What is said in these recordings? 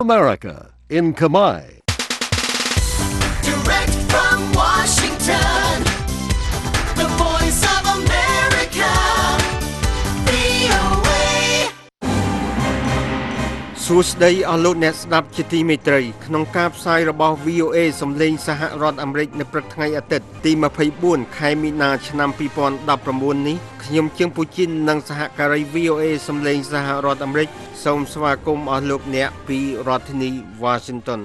America in Khmer. Direct from Washington, the voice of America, VOA. សួស្តីអស់លោកអ្នកស្ដាប់ជាទីមេត្រីក្នុងការផ្សាយរបស់ VOA សំឡេងសហរដ្ឋអាមេរិកនៅព្រឹកថ្ងៃអាទិត្យទី24ខែមីនាឆ្នាំ2019នេះខ្ញុំជាងពូជីននិងសហការី VOA សំឡេងសហរដ្ឋអាមេរិកសូមស្វាគមន៍អស់លោកអ្នកពីរដ្ឋធានី Washington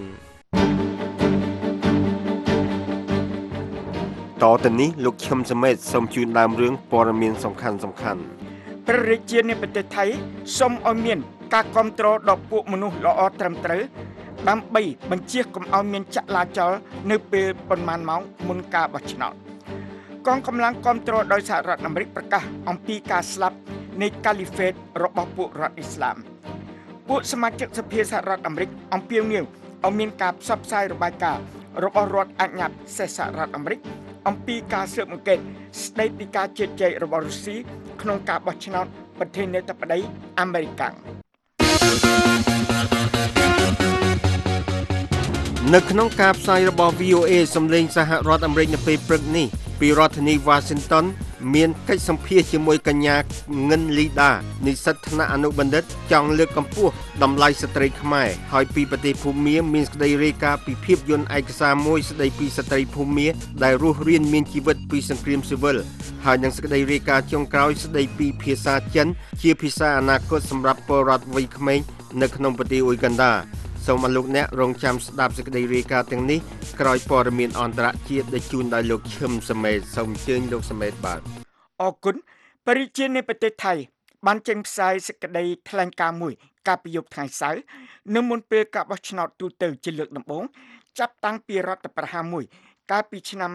តទៅនេះលោកឈឹមសមេតសូមជូនដើមរឿងព័ត៌មានសំខាន់ព្រះរាជានៃប្រទេសថៃសូមឲ្យមានការគ្រប់គ្រងដល់ពួកមនុស្សល្អត្រឹមត្រូវដើម្បីបញ្ជាកុំឲ្យមានចលាចលនៅពេលប៉ុន្មានម៉ោងមុនការបោះឆ្នោតកងកម្លាំងគ្រប់គ្រងដោយសហរដ្ឋអាមេរិកប្រកាសអំពីការស្លាប់នៃកាលីហ្វេតរបស់ពួករដ្ឋអ៊ីស្លាមពួកសមាជិកសភាសហរដ្ឋអាមេរិកអំពាវនាវឲ្យមានការផ្សព្វផ្សាយរបាយការណ៍របស់រដ្ឋអាជ្ញាពិសេសសហរដ្ឋអាមេរិកអំពីការស៊ើបអង្កេតស្ដីពីការជឿជែករបស់រុស្ស៊ីក្នុងការបោះឆ្នោតប្រធានាធិបតីអាមេរិកនៅក្នុងការផ្សាយរបស់ VOA សំឡេងសហរដ្ឋអាមេរិកនៅពេលព្រឹកនេះពីរដ្ឋធានី Washington មានកិច្ចសម្ភាសជាមួយកញ្ញាងិនលីដានិស្សិតថ្នាក់អនុបណ្ឌិតចង់លើកកម្ពស់តម្លៃស្ត្រីខ្មែរហើយពីប្រទេសភូមាមានសេចក្តីរាយការណ៍ពីភាពយន្តឯកសារមួយស្តីពីស្ត្រីភូមាដែលរស់រានមានជីវិតពីសង្គ្រាមស៊ីវិលហើយនឹងសេចក្តីរាយការណ៍ចុងក្រោយស្តីពីភាសាចិនជាភាសាអនាគតសម្រាប់ពលរដ្ឋវ័យក្មេងនៅក្នុងប្រទេសអ៊ុយហ្គាន់ដាសូមអរលោកអ្នករងចាំស្ដាប់សេចក្តីរាយការណ៍ទាំងនេះក្រោយព័ត៌មានអន្តរជាតិដែលជូនដោយលោកឈឹមសមេតសូមអញ្ជើញលោកសមេតបាទអរគុណព្រះរាជានៃប្រទេសថៃបានចេញផ្សាយសេចក្តីថ្លែងការណ៍មួយកាលពីយប់ថ្ងៃសៅរ៍នៅមុនពេលការបោះឆ្នោតទូទៅជាលើកដំបូងចាប់តាំងពីរដ្ឋប្រហារមួយកាលពីឆ្នាំ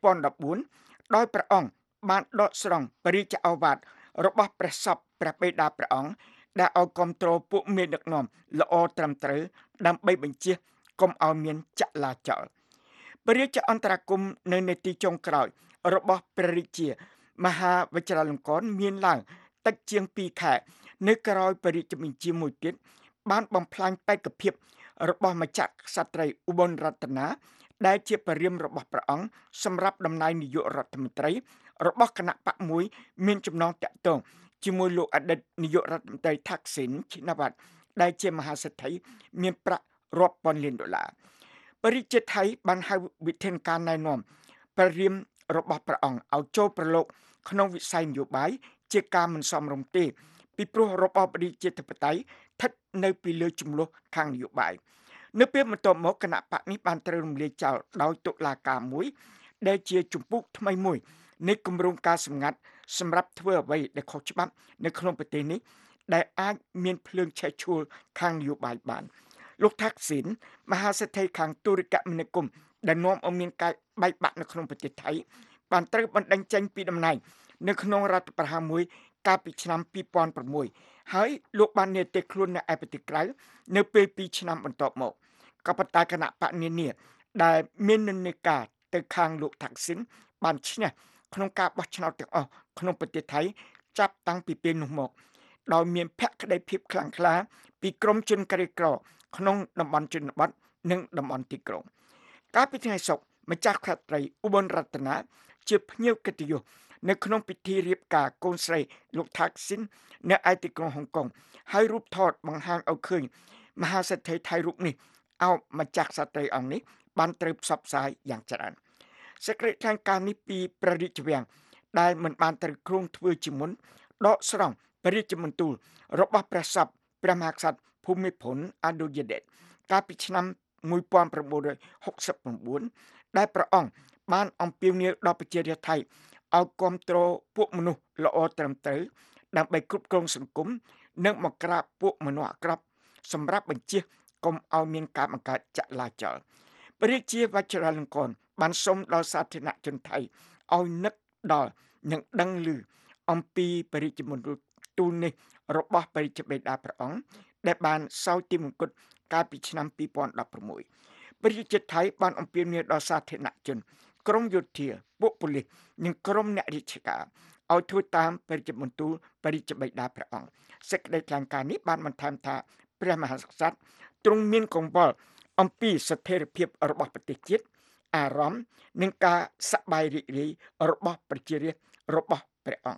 2014ដោយព្រះអង្គបានដកស្រង់ព្រះរាជឱវាទរបស់ព្រះសពព្រះបិតាព្រះអង្គដែលឲ្យគ្រប់គ្រងពួកមេដឹកនាំល្អត្រឹមត្រូវដើម្បីបញ្ជាកុំឲ្យមានចលាចលព្រះរាជអន្តរាគមន៍នៅនាទីចុងក្រោយរបស់ព្រះរាជាមហាវជ្រាលង្កនមានឡើងតិចជាង2ខែនៅក្រោយព្រះរាជបញ្ជាមួយទៀតបានបំផ្លាញបេក្ខភាពរបស់ម្ចាស់ក្សត្រីឧបលរតនាដែលជាព្រះរាមរបស់ព្រះអង្គសម្រាប់តំណែងនាយករដ្ឋមន្ត្រីរបស់គណៈបកមួយមានចំណងតាក់ទងជាមួយលោកអតីតនាយករដ្ឋមន្ត្រីថាក់ស៊ីនឈិនវត្តដែលជាមហាសេដ្ឋីមានប្រាក់រាប់ពាន់លានដុល្លារព្រះរាជាថៃបានហៅវិធានការណែនាំព្រះរាមរបស់ព្រះអង្គឲ្យចូលប្រឡូកក្នុងវិស័យនយោបាយជាការមិនសមរម្យទេពីព្រោះរបបប្រជាធិបតេយ្យស្ថិតនៅពីលើចំនួនខាងនយោបាយនៅពេលបន្ទាប់មកគណៈបកនេះបានត្រូវរំលាយចោលដោយតុលាការមួយដែលជាជំពូកថ្មីមួយនៃគម្រោងការសម្ងាត់សម្រាប់ធ្វើអ្វីដែលខុសច្បាប់នៅក្នុងប្រទេសនេះដែលអាចមានភ្លើងឆេះឆួលខាងនយោបាយបានលោកថាក់ស៊ីនមហាសេដ្ឋីខាងទូរគមនាគមន៍ដែលនាំឲ្យមានការបែកបាក់នៅក្នុងប្រទេសថៃបានត្រូវបណ្តេញចេញពីតំណែងនៅក្នុងរដ្ឋប្រហារមួយកាលពីឆ្នាំ2006ហើយលោកបាននិយាយខ្លួននៅឯប្រទេសក្រៅនៅពេល2ឆ្នាំបន្ទាប់មកក៏ប៉ុន្តែគណៈបកនានាដែលមាននិន្នាការទៅខាងលោកថាក់ស៊ីនបានឈ្នះក្នុងការបោះឆ្នោតទាំងអស់ក្នុងប្រទេសថៃចាប់តាំងពីពេលនោះមកដោយមានភក្តីភាពខ្លាំងក្លាពីក្រមជនក្រីក្រក្នុងតំបន់ជនបទនិងតំបន់ទីក្រុងកាលពីថ្ងៃសុក្រម្ចាស់ក្សត្រីឧបលរតនាជាភ្ញៀវកិត្តិយសនៅក្នុងពិធីរៀបការកូនស្រីលោកថាក់ស៊ីននៅឯទីក្រុងហុងកុងហើយរូបថតបង្ហាញឲ្យឃើញមហាសេដ្ឋីថៃរូបនេះអោបម្ចាស់ក្សត្រីអង្គនេះបានត្រូវផ្សព្វផ្សាយយ៉ាងច្រើនសេចក្តីថ្លែងការណ៍នេះពីព្រះរាជវាំងដែលមិនបានត្រូវគ្រងធ្វើជាមុនដកស្រង់ព្រះរាជមន្ទូលរបស់ព្រះសពព្រះមហាក្សត្រភូមិភុនអាដូយដេតកាលពីឆ្នាំ1969ដែលព្រះអង្គបានអំពាវនាវដល់ប្រជារាស្ត្រថៃឲ្យគ្រប់គ្រងពួកមនុស្សល្អត្រឹមត្រូវដើម្បីគ្រប់គ្រងសង្គមនិងមកក្រាបពួកមនុស្សអាក្រក់សម្រាប់បញ្ជាកុំឲ្យមានការបង្កើតចលាចលព្រះរាជាវជ្រាលង្កនបានសូមដល់សាធារណជនថៃឲ្យនឹកដល់និងដឹងឮអំពីព្រះរាជមន្ទូលនេះរបស់ព្រះរាជបិតាព្រះអង្គដែលបានសោយទីមង្គតកាលពីឆ្នាំ2016ព្រះរាជាថៃបានអំពាវនាវដល់សាធារណជនក្រមយោធាពួកប៉ូលីសនិងក្រមអ្នករាជការឲ្យធ្វើតាមព្រះរាជមន្ទូលព្រះរាជបិតាព្រះអង្គសេចក្តីថ្លែងការណ៍នេះបានបន្ថែមថាព្រះមហាក្សត្រទ្រង់មានកង្វល់អំពីស្ថិរភាពរបស់ប្រទេសជាតិអារម្មណ៍និងការសប្បាយរីករាយរបស់ប្រជារាស្ត្ររបស់ព្រះអង្គ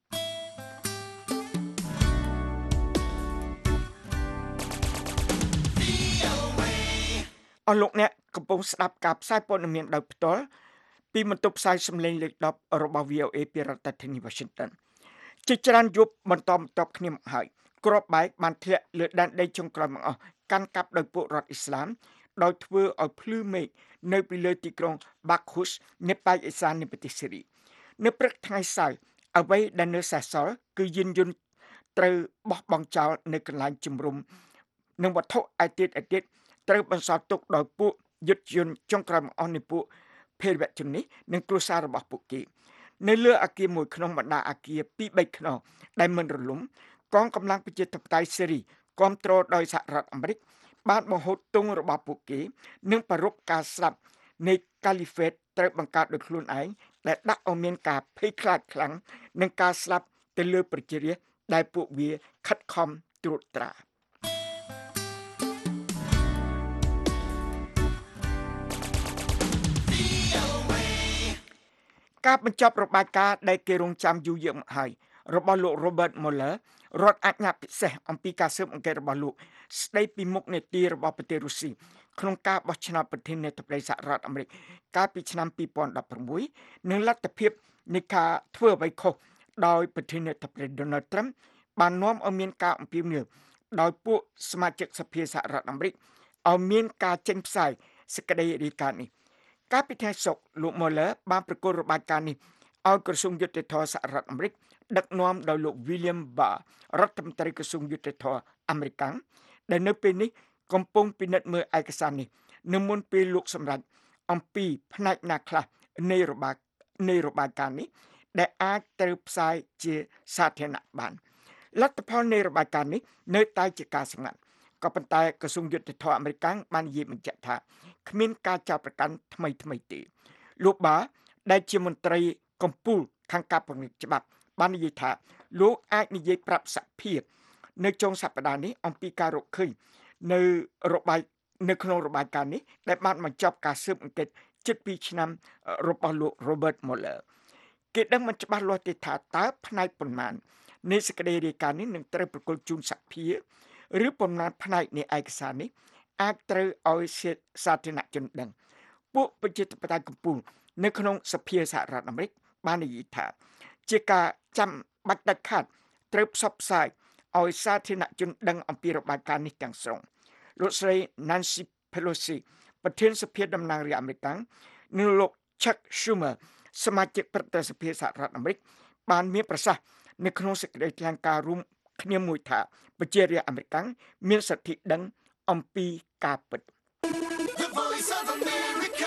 អស់លោកអ្នកកំពុងស្ដាប់ការផ្សាយព័ត៌មានដោយផ្ទាល់ពីបន្ទប់ផ្សាយសំឡេងលេខ10របស់ VOA ពីរដ្ឋធានី Washington ជាច្រើនយប់បន្តគ្នាមកហើយគ្រាប់បែកបានធ្លាក់លើដែនដីចុងក្រោយបង្អស់កាន់កាប់ដោយពួករដ្ឋអ៊ីស្លាមដោយធ្វើឲ្យភ្លឺមេឃនៅពីលើទីក្រុង Baghuz នៅប៉ែកឦសាននៃប្រទេសស៊េរីនៅព្រឹកថ្ងៃសៅរ៍អ្វីដែលនៅសេសសល់គឺយានយន្តត្រូវបោះបង់ចោលនៅកន្លែងជំរុំនិងវត្ថុឯទៀតត្រូវបន្សល់ទុកដោយពួកយុទ្ធយន្តចុងក្រោយបង្អស់នៃពួកភេរវជននេះនិងគ្រួសាររបស់ពួកគេនៅលើអគារមួយក្នុងបណ្ដាអគារ 2-3 ខ្នងដែលមិនរលំកងកម្លាំងប្រជាធិបតេយ្យស៊េរីគ្រប់គ្រងដោយសហរដ្ឋអាមេរិកបានបង្ហូតទង់របស់ពួកគេនិងប្រារព្ធការស្លាប់នៃកាលីហ្វេតត្រូវបង្កើតដោយខ្លួនឯងដែលដាក់ឲ្យមានការភ័យខ្លាចខ្លាំងនិងការស្លាប់ទៅលើប្រជារាស្ត្រដែលពួកវាខិតខំត្រួតត្រាការបញ្ចប់របាយការណ៍ដែលគេរងចាំយូរយារមកហើយរបស់លោក Robert Mueller រដ្ឋអាជ្ញាពិសេសអំពីការស៊ើបអង្កេតរបស់លោកស្ដីពីមុខនីតិរបស់ប្រទេសរុស្ស៊ីក្នុងការបោះឆ្នោតប្រធានាធិបតីសហរដ្ឋអាមេរិកកាលពីឆ្នាំ2016និងលទ្ធភាពនៃការធ្វើអ្វីខុសដោយប្រធានាធិបតី Donald Trump បាននាំឲ្យមានការអំពាវនាវដោយពួកសមាជិកសភាសហរដ្ឋអាមេរិកឲ្យមានការចេញផ្សាយសេចក្តីរាយការណ៍នេះកាលពីថ្ងៃសុក្រលោក Mueller បានប្រកាសរបាយការណ៍នេះឲ្យក្រសួងយុតិធធម៌សហរដ្ឋអាមេរិកដឹកនាំដោយលោក William Barr រដ្ឋមន្ត្រីក្រសួងយុតិធធម៌អាមេរិកដែលនៅពេលនេះកំពុងពិនិត្យមើលឯកសារនេះនៅមុនពេលលោកសម្រេចអំពីផ្នែកណាខ្លះនៃរបាយការណ៍នេះដែលអាចត្រូវផ្សាយជាសាធារណៈបានលទ្ធផលនៃរបាយការណ៍នេះនៅតែជាការសម្ងាត់ក៏ប៉ុន្តែក្រសួងយុតិធធម៌អាមេរិកបាននិយាយបញ្ជាក់ថាគ្មានការចោទប្រកាន់ថ្មីទេលោកបាដែលជាមន្ត្រីកម្ពុជាខាងការពង្រឹងច្បាប់បាននិយាយថាលោកអាចនិយាយប្រាប់សភានៅចុងសប្តាហ៍នេះអំពីការរកឃើញនៅក្នុងរបាយការណ៍នេះដែលបានបញ្ចប់ការស៊ើបអង្កេតជិត2ឆ្នាំរបស់លោក Robert Mueller គេដឹងមិនច្បាស់លាស់ទេថាតើផ្នែកប៉ុន្មាននៃសេចក្តីរាយការណ៍នេះនឹងត្រូវប្រគល់ជូនសភាឬប៉ុន្មានផ្នែកនៃឯកសារនេះអាចត្រូវឲ្យសាធារណជនដឹងពួកប្រជាធិបតេយ្យកម្ពុជានៅក្នុងសភាសហរដ្ឋអាមេរិកបាននិយាយថាជាការចាំបាច់ដាច់ខាតត្រូវផ្សព្វផ្សាយឲ្យសាធារណជនដឹងអំពីរបាយការណ៍នេះទាំងស្រុងលោកស្រី Nancy Pelosi ប្រធានសភាតំណាងរាស្ត្រអាមេរិកនិងលោក Chuck Schumer សមាជិកព្រឹទ្ធសភាសហរដ្ឋអាមេរិកបានមានប្រសាសន៍នៅក្នុងសេចក្តីថ្លែងការណ៍រួមគ្នាមួយថាប្រជារាស្ត្រអាមេរិកមានសិទ្ធិដឹងអំពីការពិត The Voice of America,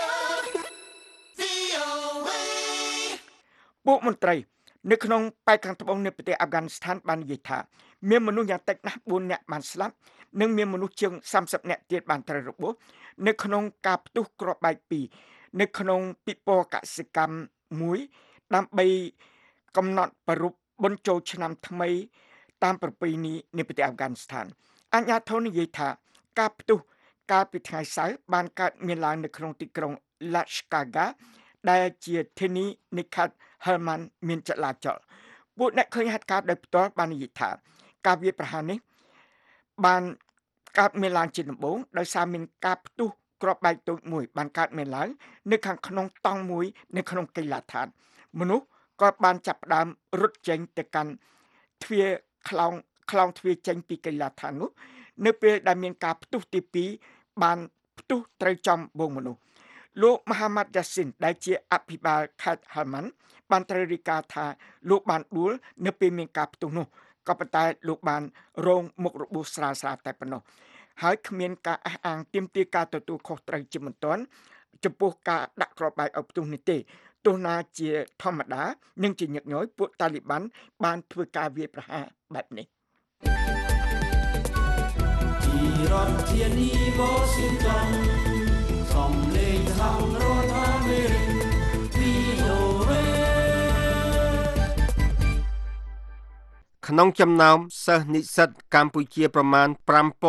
VOA. ពួកមន្ត្រីនៅក្នុងប៉ែកខាងត្បូងនៃប្រទេសអាហ្វហ្គានីស្ថានបាននិយាយថាមានមនុស្សយ៉ាងតិចណាស់4នាក់បានស្លាប់និងមានមនុស្សជាង30នាក់ទៀតបានត្រូវរបួសនៅក្នុងការផ្ទុះគ្រាប់បែក2នៅក្នុងពិព័រណ៍កសិកម្មមួយដើម្បីកំណត់ប្រារព្ធបុណ្យចូលឆ្នាំថ្មីតាមប្រពៃណីនៃប្រទេសអាហ្វហ្គានីស្ថានអាជ្ញាធរនិយាយថាការផ្ទុះកាលពីថ្ងៃសៅរ៍បានកើតមានឡើងនៅក្នុងទីក្រុង Lashkaga ដែលជាធានីនៃខេត្ត Helmand មានចលាចលពួកអ្នកឃើញហេតុការណ៍ដោយផ្ទាល់បាននិយាយថាការវាយប្រហារនេះបានកើតមានឡើងជាដំបូងដោយសារមានការផ្ទុះគ្រាប់បែកតូចមួយបានកើតមានឡើងនៅខាងក្នុងតង់មួយនៅក្នុងកីឡាដ្ឋានមនុស្សក៏បានចាប់ផ្ដើមរត់ចេញទៅកាន់ទ្វារខ្លោងទ្វារចេញពីកីឡាដ្ឋាននោះនៅពេលដែលមានការផ្ទុះទី2បានផ្ទុះត្រូវចំបងមនុស្សលោក Mohammad Yassin ដែលជាអភិបាលខេត្ត Helmand បានត្រូវរាយការណ៍ថាលោកបានដួលនៅពេលមានការផ្ទុះនោះក៏ប៉ុន្តែលោកបានរងមុខរបួសស្រាលៗតែប៉ុណ្ណោះហើយគ្មានការអះអាងទាមទារការទទួលខុសត្រូវជាបន្ទាន់ចំពោះការដាក់គ្រាប់បែកឲ្យផ្ទុះនេះទេទោះណាជាធម្មតានិងជាញឹកញយពួកតាលីបានបានធ្វើការវាយប្រហារបែបនេះពីរដ្ឋធានី Washington សំឡេងសហរដ្ឋអាមេរិក VOA ក្នុងចំណោមសិស្សនិស្សិតកម្ពុជាប្រមាណ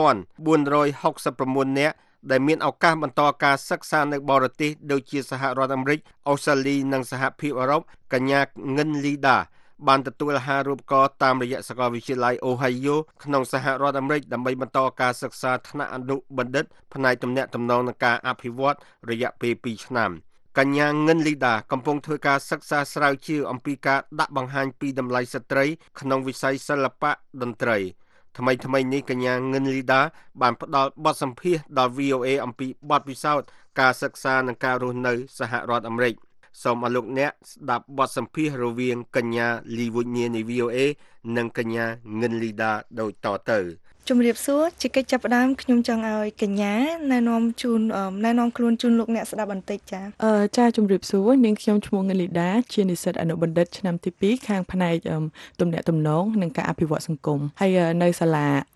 5,469 នាក់ដែលមានឱកាសបន្តការសិក្សានៅបរទេសដូចជាសហរដ្ឋអាមេរិក អូស្ត្រាលីនិងសហភាពអឺរ៉ុបកញ្ញាងិនលីដាបានទទួលអាហារូបករណ៍តាមរយៈសាកលវិទ្យាល័យ Ohio ក្នុងសហរដ្ឋអាមេរិកដើម្បីបន្តការសិក្សាថ្នាក់អនុបណ្ឌិតផ្នែកទំនាក់ទំនងនិងការអភិវឌ្ឍរយៈពេល 2 ឆ្នាំកញ្ញាងិនលីដាកំពុងធ្វើការសិក្សាស្រាវជ្រាវអំពីការដាក់បង្ហាញពីតម្លៃស្ត្រីក្នុងវិស័យសិល្បៈតន្ត្រីថ្មីនេះកញ្ញាងិនលីដាបានផ្ដល់បទសម្ភាសន៍ដល់ VOA អំពីបទពិសោធន៍ការសិក្សានិងការរស់នៅសហរដ្ឋអាមេរិកសូមឲ្យលោកអ្នកស្ដាប់បទសម្ភាសន៍រវាងកញ្ញាលីវុញញៀនៃ VOA និងកញ្ញាងិនលីដាដូចតទៅជំរាបសួរជាកិច្ចចាប់ផ្ដើមខ្ញុំចង់ឲ្យកញ្ញាណែនាំខ្លួនជូនលោកអ្នកស្ដាប់បន្តិចចាចាជំរាបសួរនាងខ្ញុំឈ្មោះងិលីដាជានិស្សិតអនុបណ្ឌិតឆ្នាំទី2ខាងផ្នែកទំនាក់ទំនងនិងការអភិវឌ្ឍសង្គមហើយនៅសាលា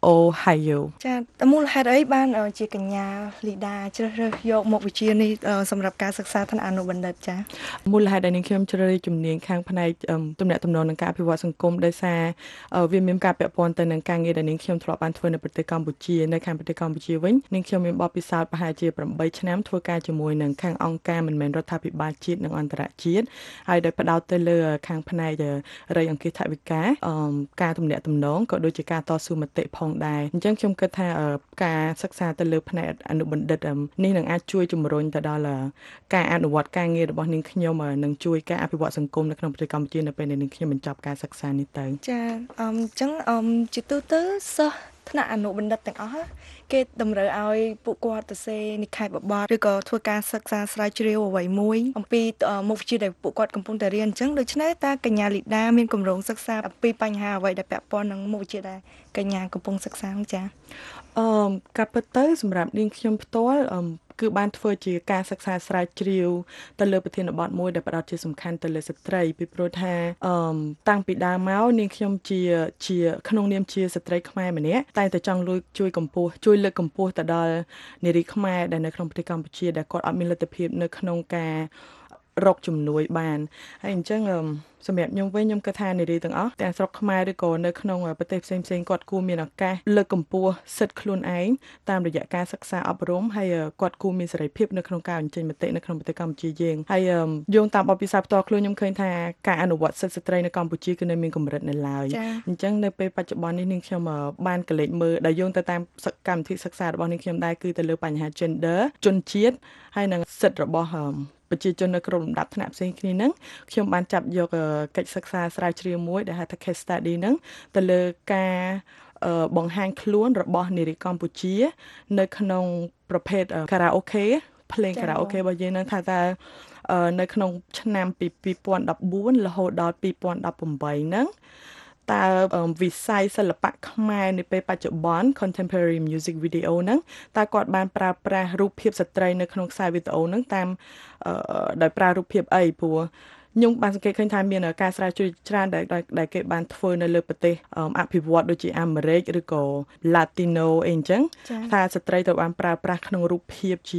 Ohio ចាតើមូលហេតុអីបានជាកញ្ញាលីដាជ្រើសរើសយកមុខវិជ្ជានេះសម្រាប់ការសិក្សាថ្នាក់អនុបណ្ឌិតចាមូលហេតុដែលនាងខ្ញុំជ្រើសរើសជំនាញខាងផ្នែកទំនាក់ទំនងនិងការអភិវឌ្ឍសង្គមដោយសារវាមានការពាក់ព័ន្ធទៅនឹងការងារដែលនាងខ្ញុំធ្លាប់បានធ្វើនៅប្រទេសកម្ពុជានៅខាងប្រទេសកម្ពុជាវិញនាងខ្ញុំមានបទពិសោធន៍ប្រហែលជា8ឆ្នាំធ្វើការជាមួយនឹងខាងអង្គការមិនមែនរដ្ឋាភិបាលជាតិនិងអន្តរជាតិហើយដោយផ្ដោតទៅលើខាងផ្នែករៃអង្គាសថវិកាការទំនាក់ទំនងក៏ដូចជាការតស៊ូមតិផងដែរអញ្ចឹងខ្ញុំគិតថាការសិក្សាទៅលើផ្នែកអនុបណ្ឌិតនេះនឹងអាចជួយជំរុញទៅដល់ការអនុវត្តការងាររបស់នាងខ្ញុំនឹងជួយការអភិវឌ្ឍសង្គមនៅក្នុងប្រទេសកម្ពុជានៅពេលដែលនាងខ្ញុំបញ្ចប់ការសិក្សានេះទៅចាអញ្ចឹងជាទូទៅសិស្សថ្នាក់អនុបណ្ឌិតទាំងអស់គេតម្រូវឲ្យពួកគាត់ទៅសេនិក្ខេបបទឬក៏ធ្វើការសិក្សាស្រាវជ្រាវអ្វីមួយអំពីមុខវិជ្ជាដែលពួកគាត់កំពុងតែរៀនអញ្ចឹងដូច្នេះតើកញ្ញាលីដាមានគម្រោងសិក្សាអំពីបញ្ហាអ្វីដែលពាក់ព័ន្ធនឹងមុខវិជ្ជាដែលកញ្ញាកំពុងសិក្សានោះចាកាត់ពិតទៅសម្រាប់នាងខ្ញុំផ្ទាល់គឺបានធ្វើជាការសិក្សាស្រាវជ្រាវទៅលើប្រធានបទមួយដែលផ្ដោតជាសំខាន់ទៅលើស្ត្រីពីព្រោះថាតាំងពីដើមមកនាងខ្ញុំជាក្នុងនាមជាស្ត្រីខ្មែរម្នាក់តែតែចង់ជួយលើកកម្ពស់ទៅដល់នារីខ្មែរដែលនៅក្នុងប្រទេសកម្ពុជាដែលគាត់អត់មានលទ្ធភាពនៅក្នុងការរកជំនួយបានហើយអញ្ចឹងសម្រាប់ខ្ញុំវិញខ្ញុំគិតថានារីទាំងអស់ទាំងស្រុកខ្មែរឬក៏នៅក្នុងប្រទេសផ្សេងៗគាត់គួរមានឱកាសលើកកម្ពស់សិទ្ធិខ្លួនឯងតាមរយៈការសិក្សាអប់រំហើយគាត់គួរមានសេរីភាពនៅក្នុងការបញ្ចេញមតិនៅក្នុងប្រទេសកម្ពុជាយើងហើយយោងតាមបទពិសោធន៍ផ្ទាល់ខ្លួនខ្ញុំឃើញថាការអនុវត្តសិទ្ធិស្ត្រីនៅកម្ពុជាគឺនៅមានកម្រិតនៅឡើយអញ្ចឹងនៅពេលបច្ចុប្បន្ននេះនាងខ្ញុំបានកលេចមើលដែលយោងទៅតាមកម្មវិធីសិក្សារបស់នាងខ្ញុំដែរគឺទៅលើបញ្ហា gender ជនជាតិហើយនិងសិទ្ធិរបស់ប្រជាជននៅក្នុងលំដាប់ថ្នាក់ផ្សេងគ្នាហ្នឹងខ្ញុំបានចាប់យកកិច្ចសិក្សាស្រាវជ្រាវមួយដែលហៅថា case study ហ្នឹងទៅលើការបង្ហាញខ្លួនរបស់នារីកម្ពុជានៅក្នុងប្រភេទខារ៉ាអូខេភ្លេងខារ៉ាអូខេរបស់យើងហ្នឹងថាតើនៅក្នុងឆ្នាំពី2014រហូតដល់2018ហ្នឹងតើវិស័យសិល្បៈខ្មែរនៅពេលបច្ចុប្បន្ន contemporary music video ហ្នឹងតើគាត់បានប្រើប្រាស់រូបភាពស្ត្រីនៅក្នុងខ្សែវីដេអូហ្នឹងតាមដោយប្រើរូបភាពអីព្រោះខ្ញុំបានសង្កេតឃើញថាមានការស្រាវជ្រាវច្រើនដែលគេបានធ្វើនៅលើប្រទេសអភិវឌ្ឍដូចជាអាមេរិកឬក៏ Latino អីអញ្ចឹងថាស្ត្រីត្រូវបានប្រើប្រាស់ក្នុងរូបភាពជា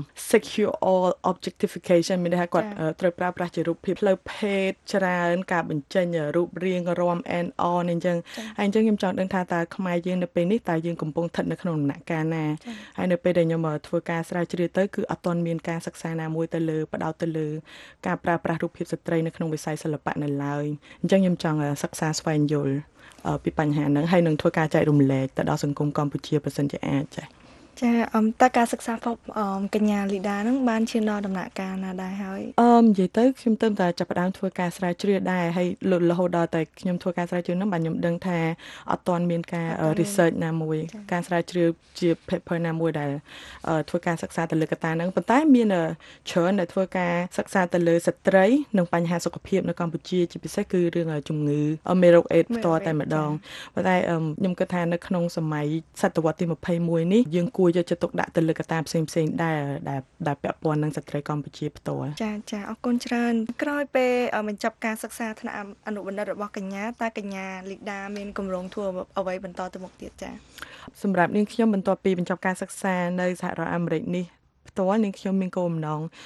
sexual objectification មានន័យថាគាត់ត្រូវប្រើប្រាស់ជារូបភាពផ្លូវភេទច្រើនការបញ្ចេញរូបរាងរាំ and on អញ្ចឹងហើយអញ្ចឹងខ្ញុំចង់ដឹងថាតើខ្មែរយើងនៅពេលនេះតើយើងកំពុងស្ថិតនៅក្នុងដំណាក់កាលណាហើយនៅពេលដែលខ្ញុំធ្វើការស្រាវជ្រាវទៅគឺអត់ទាន់មានការសិក្សាណាមួយទៅលើផ្ដោតទៅលើការប្រើប្រាស់រូបភាពស្ត្រីនៅក្នុងវិស័យសិល្បៈនៅឡើយអញ្ចឹងខ្ញុំចង់សិក្សាស្វែងយល់ពីបញ្ហាហ្នឹងហើយនឹងធ្វើការចែករំលែកទៅដល់សង្គមកម្ពុជាបើសិនជាអាចចា៎ចាតើការសិក្សាកញ្ញាលីដាហ្នឹងបានឈានដល់ដំណាក់កាលណាដែរហើយនិយាយទៅខ្ញុំទៅតែចាប់ផ្ដើមធ្វើការស្រាវជ្រាវដែរហើយរហូតដល់តែខ្ញុំធ្វើការស្រាវជ្រាវហ្នឹងបាទខ្ញុំដឹងថាអត់ទាន់មានការ research ណាមួយការស្រាវជ្រាវជា paper ណាមួយដែលធ្វើការសិក្សាទៅលើកត្តាហ្នឹងប៉ុន្តែមានច្រើនដែលធ្វើការសិក្សាទៅលើស្ត្រីនិងបញ្ហាសុខភាពនៅកម្ពុជាជាពិសេសគឺរឿងជំងឺមេរោគអេដផ្ទាល់តែម្ដងប៉ុន្តែខ្ញុំគិតថានៅក្នុងសម័យសតវត្សទី21នេះយើងគួរយកចិត្តទុកដាក់ទៅលើកត្តាផ្សេងៗដែលពាក់ព័ន្ធនឹងស្ត្រីកម្ពុជាផ្ទាល់ចាអរគុណច្រើនក្រោយពេលបញ្ចប់ការសិក្សាថ្នាក់អនុបណ្ឌិតរបស់កញ្ញាតើកញ្ញាលីដាមានគម្រោងធ្វើអ្វីបន្តទៅមុខទៀតចាសម្រាប់នាងខ្ញុំបន្ទាប់ពីបញ្ចប់ការសិក្សានៅសហរដ្ឋអាមេរិកនេះផ្ទាល់នាងខ្ញុំមានគោលបំណង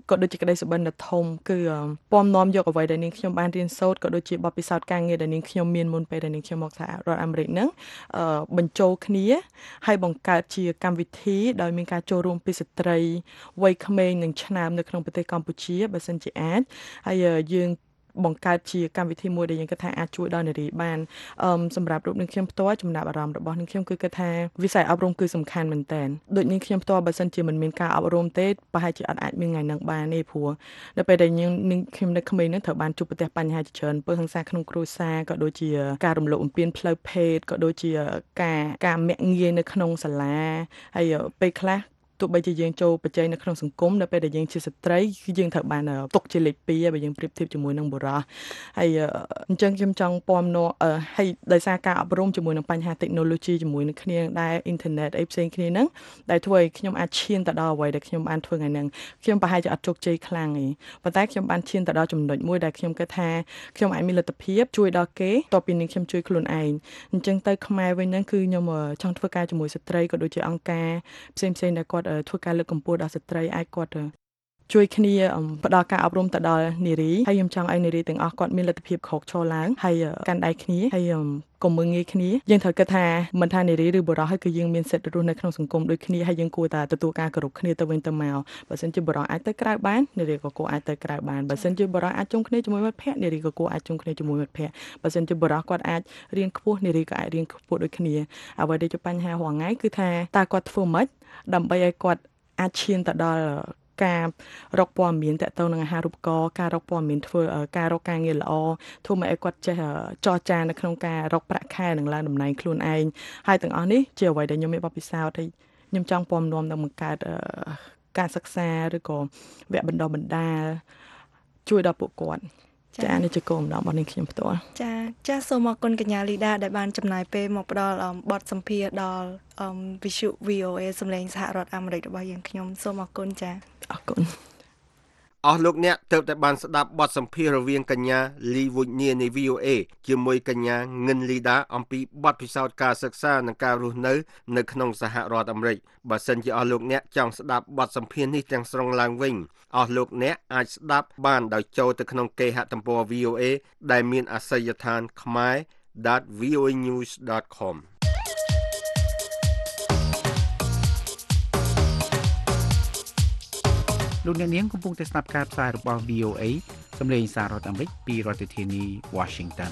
ក៏ដូចជាក្តីសុបិនដ៏ធំគឺពំនាំយកអ្វីដែលនាងខ្ញុំបានរៀនសូត្រក៏ដូចជាបទពិសោធន៍ការងារដែលនាងខ្ញុំមានមុនពេលដែលនាងខ្ញុំមកសហរដ្ឋអាមេរិកហ្នឹងបញ្ចូលគ្នាហើយបង្កើតជាកម្មវិធីដោយមានការចូលរួមពីស្ត្រីវ័យក្មេងនិងឆ្នើមនៅក្នុងប្រទេសកម្ពុជាបើសិនជាអាចហើយយើងបង្កើតជាកម្មវិធីមួយដែលយើងគិតថាអាចជួយដល់នារីបានសម្រាប់រូបនាងខ្ញុំផ្ទាល់ចំណាប់អារម្មណ៍របស់នាងខ្ញុំគឺគិតថាវិស័យអប់រំគឺសំខាន់មែនតើដូចនាងខ្ញុំផ្ទាល់បើសិនជាមិនមានការអប់រំទេប្រហែលជាអត់អាចមានថ្ងៃហ្នឹងបានទេព្រោះនៅពេលដែលនាងខ្ញុំនៅក្មេងហ្នឹងត្រូវបានជួបប្រទះបញ្ហាជាច្រើនពើហិង្សាក្នុងគ្រួសារក៏ដូចជាការរំលោភបំពានផ្លូវភេទក៏ដូចជាការមាក់ងាយនៅក្នុងសាលាហើយពេលខ្លះទោះបីជាយើងចូលបច្ច័យនៅក្នុងសង្គមនៅពេលដែលយើងជាស្ត្រីគឺយើងត្រូវបានຕົកជាលេខ2បើយើងប្រៀបធៀបជាមួយនឹងបុរសហើយអញ្ចឹងខ្ញុំចង់ពំនាំហើយដោយសារការអប់រំជាមួយនឹងបញ្ហា technology ជាមួយនឹងគ្នាដែរ internet អីផ្សេងគ្នាហ្នឹងដែលធ្វើឲ្យខ្ញុំអាចឈានទៅដល់អ្វីដែលខ្ញុំបានធ្វើថ្ងៃហ្នឹងខ្ញុំប្រហែលជាអត់ជោគជ័យខ្លាំងទេប៉ុន្តែខ្ញុំបានឈានទៅដល់ចំណុចមួយដែលខ្ញុំគិតថាខ្ញុំអាចមានលទ្ធភាពជួយដល់គេតទៅពីនឹងខ្ញុំជួយខ្លួនឯងអញ្ចឹងទៅខ្មែរវិញហ្នឹងគឺខ្ញុំចង់ធ្វើការជាមួយស្ត្រីក៏ដូចជាអង្គការផ្សេងៗដែលគាត់ធ្វើការលើកកម្ពស់ដល់ស្ត្រីអាចគាត់ជួយគ្នាផ្ដល់ការអប់រំទៅដល់នារីហើយខ្ញុំចង់ឲ្យនារីទាំងអស់គាត់មានលទ្ធភាពក្រោកឈរឡើងហើយកាន់ដៃគ្នាហើយកុំមើលងាយគ្នាយើងត្រូវគិតថាមិនថានារីឬបុរសហើយគឺយើងមានសិទ្ធិរស់នៅក្នុងសង្គមដូចគ្នាហើយយើងគួរតែទទួលការគោរពគ្នាទៅវិញទៅមកបើសិនជាបុរសអាចទៅក្រៅបាននារីក៏គួរអាចទៅក្រៅបានបើសិនជាបុរសអាចជុំគ្នាជាមួយមិត្តភក្តិនារីក៏គួរអាចជុំគ្នាជាមួយមិត្តភក្តិបើសិនជាបុរសគាត់អាចរៀនខ្ពស់នារីក៏អាចរៀនខ្ពស់ដូចគ្នាអ្វីដែលជាបញ្ហារាល់ថ្ងៃគឺថាតើគាត់ធ្វើម៉េចដើម្បីឲ្យគាត់អាចឈានទៅដល់ការរកព័ត៌មានតទៅនឹងអាហារូបករណ៍ការរកព័ត៌មានធ្វើការរកការងារល្អធ្វើមកឲ្យគាត់ចេះចរចានៅក្នុងការរកប្រាក់ខែនិងឡើងតំណែងខ្លួនឯងហើយទាំងអស់នេះជាអ្វីដែលខ្ញុំមានបទពិសោធន៍ហើយខ្ញុំចង់ពំនាំដល់បង្កើតការសិក្សាឬក៏វគ្គបណ្ដុះបណ្ដាលជួយដល់ពួកគាត់ចានេះជាគោលបំណងរបស់នាងខ្ញុំផ្ទាល់ចាសូមអរគុណកញ្ញាលីដាដែលបានចំណាយពេលមកផ្ដល់បទសម្ភាសន៍ដល់វិទ្យុ VOA សម្លេងសហរដ្ឋអាមេរិករបស់យើងខ្ញុំសូមអរគុណចាអរគុណអស់លោកអ្នកទើបតែបានស្ដាប់បទសម្ភាសន៍រវាងកញ្ញាលីវុញនីនៃ VOA ជាមួយកញ្ញាងិនលីដាអំពីបទពិសោធន៍ការសិក្សានិងការរស់នៅក្នុងសហរដ្ឋអាមេរិកបើសិនជាអស់លោកអ្នកចង់ស្ដាប់បទសម្ភាសន៍នេះទាំងស្រុងឡើងវិញអស់លោកអ្នកអាចស្ដាប់បានដោយចូលទៅក្នុងគេហទំព័រ VOA ដែលមានអាសយដ្ឋាន khmer.voanews.com លោកអ្នកនាងកំពុងតែស្ដាប់ការផ្សាយរបស់ VOA សម្លេងសាររដ្ឋអាមេរិកពីរដ្ឋធានី Washington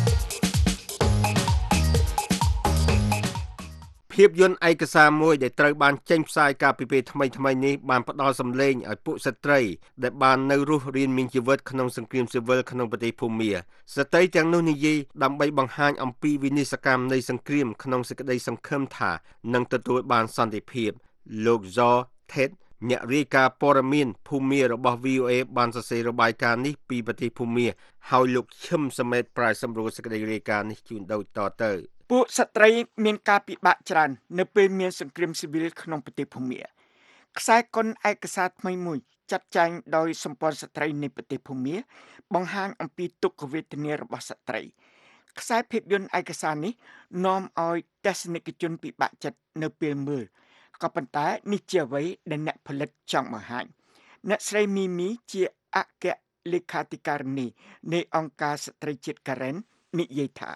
ភាពយន្តឯកសារមួយដែលត្រូវបានចេញផ្សាយកាលពីពេលថ្មីៗនេះបានផ្ដល់សម្លេងឲ្យពួកស្ត្រីដែលបាននៅរស់រានមានជីវិតក្នុងសង្គ្រាមស៊ីវិលក្នុងប្រទេសភូមាស្ត្រីទាំងនោះនិយាយដើម្បីបង្ហាញអំពីវិនិស្សកម្មនៃសង្គ្រាមក្នុងសេចក្តីសង្ឃឹមថានឹងទទួលបានសន្តិភាពលោក Zor Tetអ្នករាយការណ៍ព័ត៌មានភូមារបស់ VOA បានសរសេររបាយការណ៍នេះពីប្រទេសភូមាហើយលោកឈឹមសមេតប្រាយសម្រួលសេចក្តីរាយការណ៍នេះជូនដូចតទៅពួកស្ត្រីមានការពិបាកច្រើននៅពេលមានសង្គ្រាមស៊ីវិលក្នុងប្រទេសភូមាខ្សែកុនឯកសារថ្មីមួយចាត់ចែងដោយសម្ព័ន្ធស្ត្រីនៃប្រទេសភូមាបង្ហាញអំពីទុក្ខវេទនារបស់ស្ត្រីខ្សែភាពយន្តឯកសារនេះនាំឲ្យទស្សនិកជនពិបាកចិត្តនៅពេលមើលក៏ប៉ុន្តែនេះជាអ្វីដែលអ្នកផលិតចង់បង្ហាញអ្នកស្រីមីមីជាអគ្គលេខាធិការនីនៃអង្គការស្ត្រីជាតិការ៉ែននិយាយថា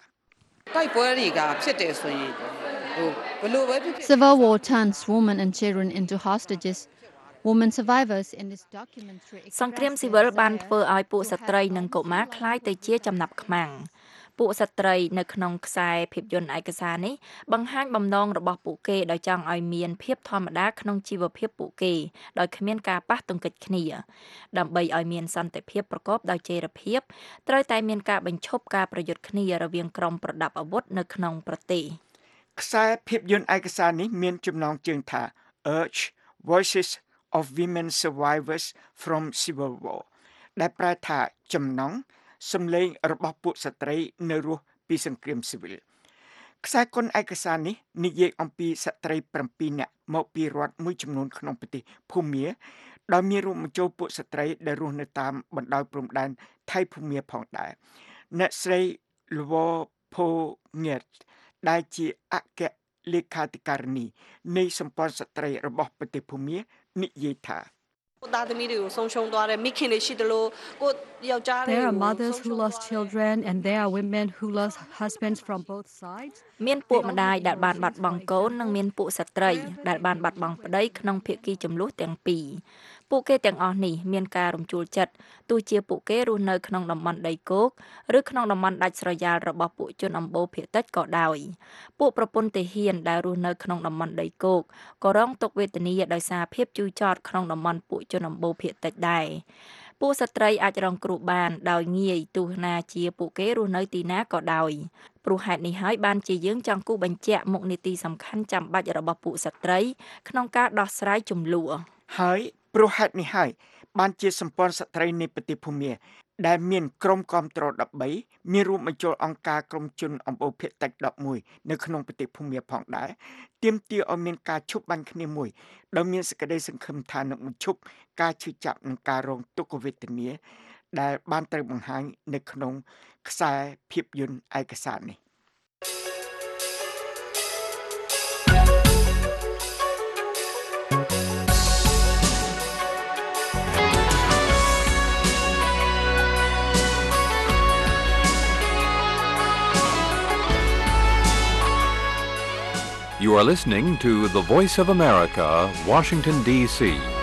Civil war turns women and children into hostages. Women survivors in this documentary សង្គ្រាមស៊ីវិលបានធ្វើឲ្យពួកស្ត្រីនិងកុមារក្លាយទៅជាចំណាប់ខ្មាំងពួកស្ត្រីនៅក្នុងខ្សែភាពយន្តឯកសារនេះបង្ហាញបំណងរបស់ពួកគេដោយចង់ឲ្យមានភាពធម្មតាក្នុងជីវភាពពួកគេដោយគ្មានការប៉ះទង្គិចគ្នាដើម្បីឲ្យមានសន្តិភាពប្រកបដោយចីរភាពត្រូវតែមានការបញ្ឈប់ការប្រយុទ្ធគ្នារវាងក្រុមប្រដាប់អាវុធនៅក្នុងប្រទេសខ្សែភាពយន្តឯកសារនេះមានចំណងជើងថា Urge Voices of Women Survivors from Civil War ដែលប្រែថាចំណងសម្លេងរបស់ពួកស្ត្រីនៅរស់ពីសង្គ្រាមស៊ីវិលខ្សែគុនឯកសារនេះនិយាយអំពីស្ត្រី7នាក់មកពីរដ្ឋមួយចំនួនក្នុងប្រទេសភូមាដោយមានរួមបញ្ចូលពួកស្ត្រីដែលរស់នៅតាមបណ្ដោយព្រំដែនថៃភូមាផងដែរអ្នកស្រី Lwo Po Nget ដែលជាអគ្គលេខាធិការនីនៃសម្ព័ន្ធស្ត្រីរបស់ប្រទេសភូមានិយាយថា There are mothers who lost children and there are women who lost husbands from both sides. មានពួកម្ដាយដែលបានបាត់បង់កូននិងមានពួកស្ត្រីដែលបានបាត់បង់ប្តីក្នុងភាគីចំនួនទាំងពីរពួកគេទាំងអស់នេះមានការរំជួលចិត្តទោះជាពួកគេរស់នៅក្នុងតំបន់ដីគោកឬក្នុងតំបន់ដាច់ស្រយាលរបស់ពួកជនអម្បូរភាគតិចក៏ដោយពួកប្រពន្ធទាហានដែលរស់នៅក្នុងតំបន់ដីគោកក៏រងទុក្ខវេទនាដោយសារភាពជូរចត់ក្នុងតំបន់ពួកជនអម្បូរភាគតិចដែរពួកស្ត្រីអាចរងគ្រោះបានដោយងាយទោះណាជាពួកគេរស់នៅទីណាក៏ដោយព្រោះហេតុនេះហើយបានជាយើងចង់គូបញ្ជាក់មុខនីតិសំខាន់ចាំបាច់របស់ពួកស្ត្រីក្នុងការដោះស្រាយជម្លោះហើយព្រោះហេតុនេះហើយបានជាសម្ព័ន្ធស្ត្រីនៃប្រទេសភូមាដែលមានក្រុមគាំទ្រ13មានរួមបញ្ចូលអង្គការក្រុមជនអម្បូរភាគតិច11នៅក្នុងប្រទេសភូមាផងដែរទាមទារឲ្យមានការឈប់បាញ់គ្នាមួយដោយមានសេចក្តីសង្ឃឹមថានឹងបញ្ឈប់ការឈឺចាប់និងការរងទុក្ខវេទនាដែលបានត្រូវបង្ហាញនៅក្នុងខ្សែភាពយន្តឯកសារនេះ You are listening to the Voice of America, Washington, D.C.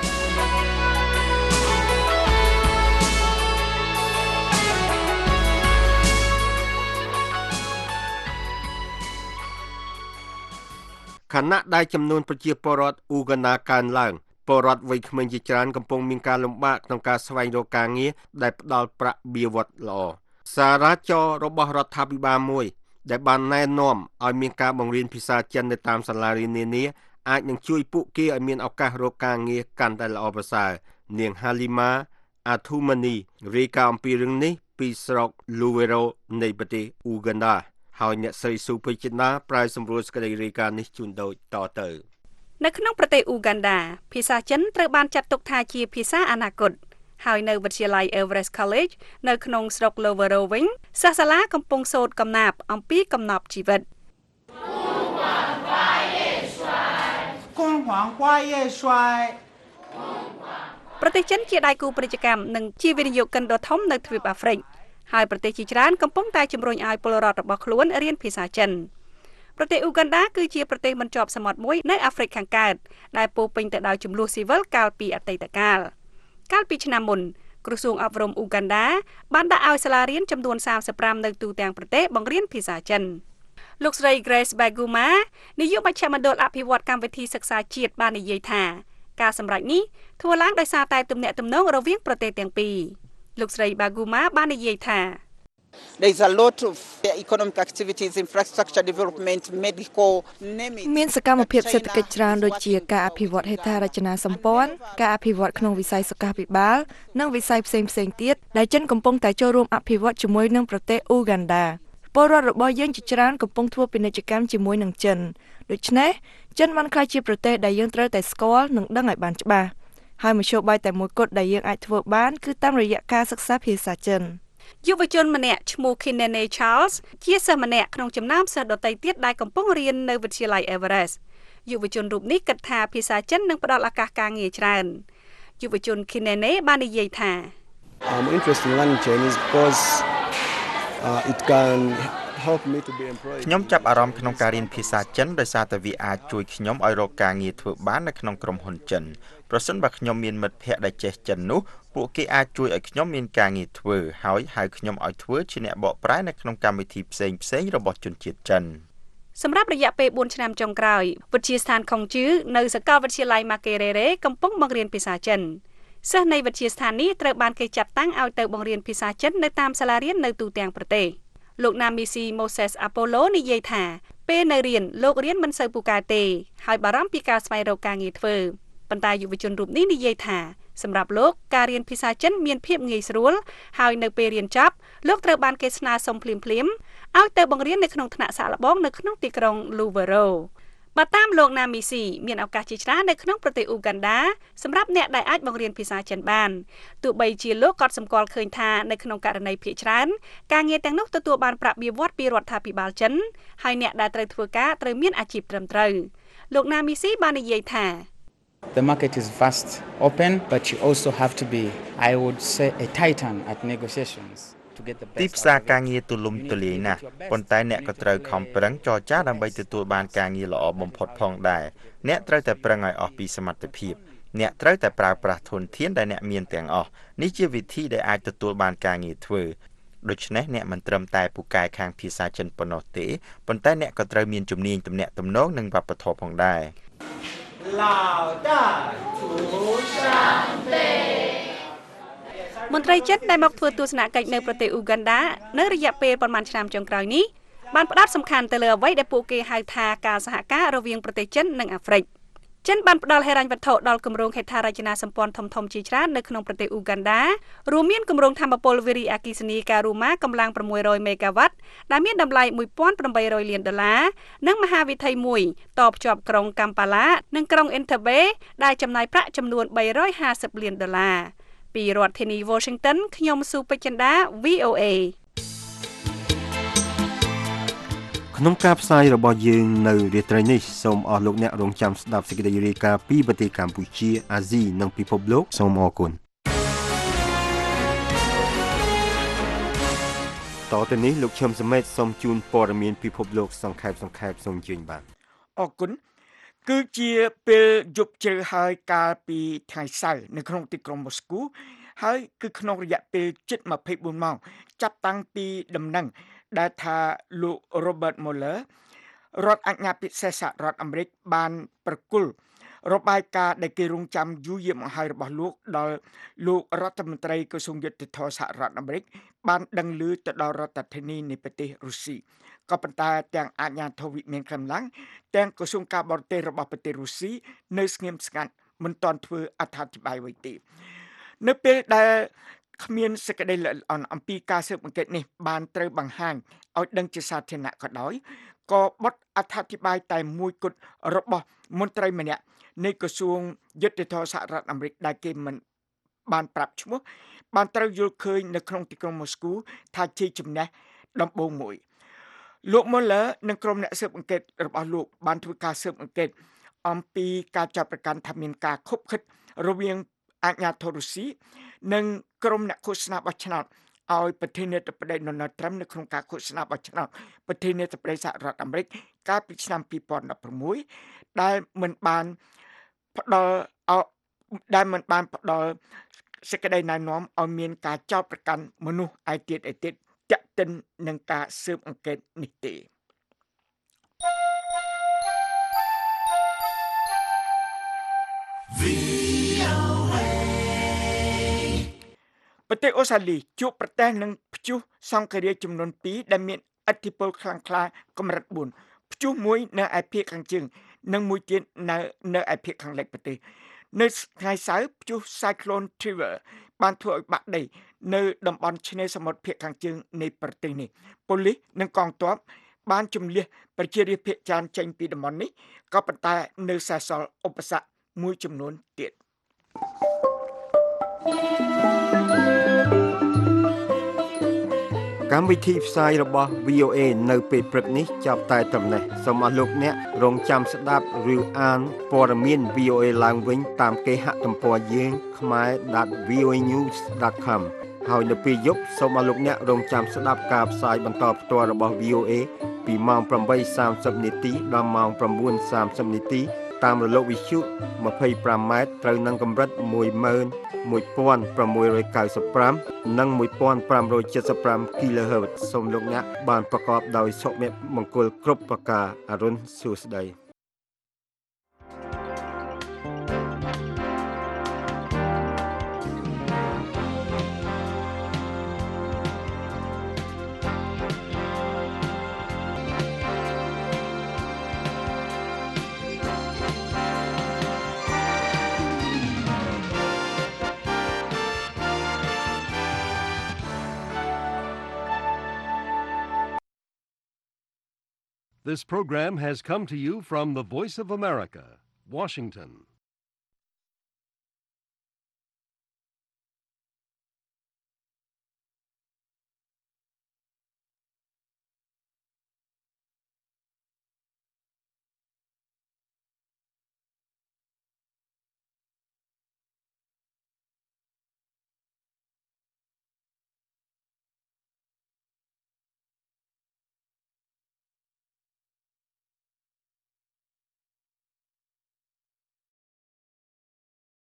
ខណៈដែលចំនួនប្រជាពលរដ្ឋអ៊ូហ្គាណាកើនឡើងពលរដ្ឋវ័យក្មេងជាច្រើនកំពុងមានការលំបាកក្នុងការស្វែងរកការងារដែលផ្ដល់ប្រាក់បៀវត្សល្អសារចររបស់រដ្ឋាភិបាលមួយដែលបានណែនាំឲ្យមានការបង្រៀនភាសាចិននៅតាមសាលារៀននានាអាចនឹងជួយពួកគេឲ្យមានឱកាសរកការងារកាន់តែល្អប្រសើរនាង Halima Athumani រាយការណ៍អំពីរឿងនេះពីស្រុក Luwero នៃប្រទេសអ៊ូហ្គាណាហើយអ្នកស្រីស៊ូភីចិណាប្រាយសម្រួលសេចក្តីរាយការណ៍នេះជូនដូចតទៅនៅក្នុងប្រទេសអ៊ូហ្គាណាភាសាចិនត្រូវបានចាត់ទុកថាជាភាសាអនាគតហើយនៅវិទ្យាល័យ Everest College នៅក្នុងស្រុក Luwero វិញសិស្សសាលាកំពុងសូត្រកំណាព្យអំពីកំណប់ជីវិតប្រទេសចិនជាដៃគូពាណិជ្ជកម្មនិងជាវិនិយោគិនដ៏ធំនៅទ្វីបអាហ្វ្រិកហើយប្រទេសជាច្រើនកំពុងតែជំរុញឲ្យពលរដ្ឋរបស់ខ្លួនរៀនភាសាចិនប្រទេសអ៊ូហ្គាណាគឺជាប្រទេសមិនជាប់សមុទ្រមួយនៅអាហ្វ្រិកខាងកើតដែលពោរពេញទៅដោយជម្លោះស៊ីវិលកាលពីអតីតកាលកាលពីឆ្នាំមុនក្រសួងអប់រំអ៊ូហ្គាណាបានដាក់ឲ្យសាលារៀនចំនួន35នៅទូទាំងប្រទេសបង្រៀនភាសាចិនលោកស្រី Grace Baguma នាយកមជ្ឈមណ្ឌលអភិវឌ្ឍកម្មវិធីសិក្សាជាតិបាននិយាយថាការសម្រេចនេះធ្វើឡើងដោយសារតែទំនាក់ទំនងរវាងប្រទេសទាំងពីរលោកស្រី Baguma បាននិយាយថា There is a lot of economic activities, infrastructure development, medical, name it. មានសកម្មភាពសេដ្ឋកិច្ចច្រើនដូចជាការអភិវឌ្ឍហេដ្ឋារចនាសម្ព័ន្ធការអភិវឌ្ឍក្នុងវិស័យសុខាភិបាលនិងវិស័យផ្សេងៗទៀតដែលចិនកំពុងតែចូលរួមអភិវឌ្ឍជាមួយនឹងប្រទេសអ៊ូហ្គាណាពលរដ្ឋរបស់យើងជាច្រើនកំពុងធ្វើពាណិជ្ជកម្មជាមួយនឹងចិនដូច្នេះចិនបានក្លាយជាប្រទេសដែលយើងត្រូវតែស្គាល់និងដឹងឲ្យបានច្បាស់ហើយមធ្យោបាយតែមួយគត់ដែលយើងអាចធ្វើបានគឺតាមរយៈការសិក្សាភាសាចិនយុវជនម្នាក់ឈ្មោះ Kinene Charles ជាសិស្សម្នាក់ក្នុងចំណោមសិស្សដទៃទៀតដែលកំពុងរៀននៅវិទ្យាល័យ Everest យុវជនរូបនេះគិតថាភាសាចិននឹងផ្ដល់ឱកាសការងារច្រើនយុវជន Kinene បាននិយាយថា I'm interested in learning Chinese because it can help me to be employed ខ្ញុំចាប់អារម្មណ៍ក្នុងការរៀនភាសាចិនដោយសារតែវាអាចជួយខ្ញុំឲ្យរកការងារធ្វើបាននៅក្នុងក្រុមហ៊ុនចិនប្រសិនបើខ្ញុំមានមិត្តភ័ក្តិដែលចេះចិននោះពួកគេអាចជួយឲ្យខ្ញុំមានការងារធ្វើហើយហៅខ្ញុំឲ្យធ្វើជាអ្នកបកប្រែនៅក្នុងកម្មវិធីផ្សេងៗរបស់ជនជាតិចិនសម្រាប់រយៈពេល4ឆ្នាំចុងក្រោយវិទ្យាស្ថានខុងជឺនៅសាកលវិទ្យាល័យ Makerere កំពុងបង្រៀនភាសាចិនសិស្សនៃវិទ្យាស្ថាននេះត្រូវបានគេចាត់តាំងឲ្យទៅបង្រៀនភាសាចិននៅតាមសាលារៀននៅទូទាំងប្រទេសលោក Namisi Moses Apollo និយាយថាពេលនៅរៀនលោករៀនមិនសូវពូកែទេហើយបារម្ភពីការស្វែងរកការងារធ្វើប៉ុន្តែយុវជនរូបនេះនិយាយថាសម្រាប់លោកការរៀនភាសាចិនមានភាពងាយស្រួលហើយនៅពេលរៀនចប់លោកត្រូវបានគេស្នើសុំភ្លាមៗឲ្យទៅបង្រៀននៅក្នុងថ្នាក់សាកល្បងនៅក្នុងទីក្រុង Luwero បើតាមលោក Namisi មានឱកាសជាច្រើននៅក្នុងប្រទេសអ៊ូហ្គាណាសម្រាប់អ្នកដែលអាចបង្រៀនភាសាចិនបានទោះបីជាលោកក៏សម្គាល់ឃើញថានៅក្នុងករណីភាគច្រើនការងារទាំងនោះទទួលបានប្រាក់បៀវត្សពីរដ្ឋាភិបាលចិនហើយអ្នកដែលត្រូវធ្វើការត្រូវមានអាជីពត្រឹមត្រូវលោក Namisi បាននិយាយថា The market is vast, open, but you also have to be, I would say, a titan at negotiations. ទីផ្សារការងារទូលំទូលាយណាស់ប៉ុន្តែអ្នកក៏ត្រូវខំប្រឹងចរចាដើម្បីទទួលបានការងារល្អបំផុតផងដែរអ្នកត្រូវតែប្រឹងឲ្យអស់ពីសមត្ថភាពអ្នកត្រូវតែប្រើប្រាស់ធនធានដែលអ្នកមានទាំងអស់នេះជាវិធីដែលអាចទទួលបានការងារធ្វើដូច្នេះអ្នកមិនត្រឹមតែពូកែខាងភាសាចិនប៉ុណ្ណោះទេប៉ុន្តែអ្នកក៏ត្រូវមានជំនាញទំនាក់ទំនងនិងវប្បធម៌ផងដែរមន្ត្រីចិនដែលមកធ្វើទស្សនកិច្ចនៅប្រទេសអ៊ូហ្គាន់ដានៅរយៈពេលប្រមាណឆ្នាំចុងក្រោយនេះបានផ្ដោតសំខាន់ទៅលើអ្វីដែលពួកគេហៅថាការសហការរវាងប្រទេសចិននិងអាហ្វ្រិកចិនបានផ្ដល់ហិរញ្ញវត្ថុដល់គម្រោងហេដ្ឋារចនាសម្ព័ន្ធធំៗជាច្រើននៅក្នុងប្រទេសអ៊ូហ្គាន់ដារួមមានគម្រោងថាមពលវារីអគ្គិសនីការ៉ូម៉ាកម្លាំង600មេហ្គាវ៉ាត់ដែលមានតម្លៃ$1,800 លាននិងមហាវិថីមួយតភ្ជាប់ក្រុងកាំប៉ាឡានិងក្រុងអ៊ីនថាបេដែលចំណាយប្រាក់ចំនួន$350 លានពីរដ្ឋធានី Washington ខ្ញុំស៊ូពេជ្រចិន្តា VOA ក្នុងការផ្សាយរបស់យើងនៅរាត្រីនេះសូមអស់លោកអ្នករងចាំស្ដាប់សេចក្តីរាយការណ៍ពីប្រទេសកម្ពុជាអាស៊ីនិងពិភពលោកសូមអរគុណតទៅនេះលោកឈឹមសមេតសូមជូនព័ត៌មានពិភពលោកសង្ខេបសូមជឿនបាទអរគុណគឺជាពេលយប់ជ្រៅហើយកាលពីថ្ងៃសៅរ៍នៅក្នុងទីក្រុងម៉ូស្គូហើយគឺក្នុងរយៈពេលជិត24ម៉ោងចាប់តាំងពីដំណឹងដែលថាលោក Robert Mueller រដ្ឋអាជ្ញាពិសេសសហរដ្ឋអាមេរិកបានប្រគល់របាយការណ៍ដែលគេរងចាំយូរយារមកហើយរបស់លោកដល់លោករដ្ឋមន្ត្រីក្រសួងយុទ្ធភ័ពសហរដ្ឋអាមេរិកបានដឹងឮទៅដល់រដ្ឋធានីនៃប្រទេសរុស្ស៊ីក៏ប៉ុន្តែទាំងអាជ្ញាធរវិមានក្រមឡាំងទាំងក្រសួងការបរទេសរបស់ប្រទេសរុស្ស៊ីនៅស្ងៀមស្ងាត់មិនទាន់ធ្វើអត្ថាធិប្បាយអ្វីទេនៅពេលដែលគ្មានសេចក្តីល្អិតល្អន់អំពីការស៊ើបអង្កេតនេះបានត្រូវបង្ហាញឲ្យដឹងជាសាធារណៈក៏ដោយក៏បទអត្ថាធិប្បាយតែមួយគត់របស់មន្ត្រីម្នាក់នៃក្រសួងយុទ្ធភ័ពសហរដ្ឋអាមេរិកដែលគេមិនបានប្រាប់ឈ្មោះបានត្រូវយល់ឃើញនៅក្នុងទីក្រុងម៉ូស្គូថាជាចំណេះដំបូងមួយលោក Mueller និងក្រុមអ្នកស៊ើបអង្កេតរបស់លោកបានធ្វើការស៊ើបអង្កេតអំពីការចាប់ប្រកាន់ថាមានការខុបខិតរវាងអាជ្ញាធររុស្ស៊ីនិងក្រុមអ្នកឃោសនាបោះឆ្នោតឲ្យប្រធានាធិបតី Donald Trump នៅក្នុងការឃោសនាបោះឆ្នោតប្រធានាធិបតីសហរដ្ឋអាមេរិកកាលពីឆ្នាំ2016ដែលមិនបានផ្ដល់សេចក្តីណែនាំឲ្យមានការចោទប្រកាន់មនុស្សឯទៀតទាក់ទិននឹងការស៊ើបអង្កេតនេះទេប្រទេសអូស្ត្រាលីជួបប្រទះនឹងព្យុះសង្ឃរាចំនួន2ដែលមានឥទ្ធិពលខ្លាំងក្លាកម្រិត4ព្យុះមួយនៅឯភាគខាងជើងនិងមួយទៀតនៅឯភាគខាងលិចប្រទេសនៅថ្ងៃសៅរ៍ព្យុះ Cyclone Trevor បានធ្វើឲ្យបាក់ដីនៅតំបន់ឆ្នេរសមុទ្រភាគខាងជើងនៃប្រទេសនេះប៉ូលីសនិងកងទ័ពបានជម្លៀសប្រជារាស្ត្រភាគច្រើនចេញពីតំបន់នេះក៏ប៉ុន្តែនៅសេសសល់ឧបសគ្គមួយចំនួនទៀតកម្មវិធីផ្សាយរបស់ VOA នៅពេលព្រឹកនេះចាប់តែត្រឹមនេះសូមអរលោកអ្នករងចាំស្ដាប់ឬអានព័ត៌មាន VOA ឡើងវិញតាមគេហទំព័រយើង khmer.voanews.com ហើយនៅពេលយប់សូមអរលោកអ្នករងចាំស្ដាប់ការផ្សាយបន្តផ្ទាល់របស់ VOA ពីម៉ោង 8:30 នាទីដល់ម៉ោង 9:30 នាទីតាមរលកវិទ្យុ 25 ម៉ែត្រត្រូវនឹងកម្រិត 11695 និង 1575 kHz សូមលោកអ្នកបានប្រកបដោយសុភមង្គលគ្រប់ប្រការអរុនសួស្តី This program has come to you from the Voice of America, Washington.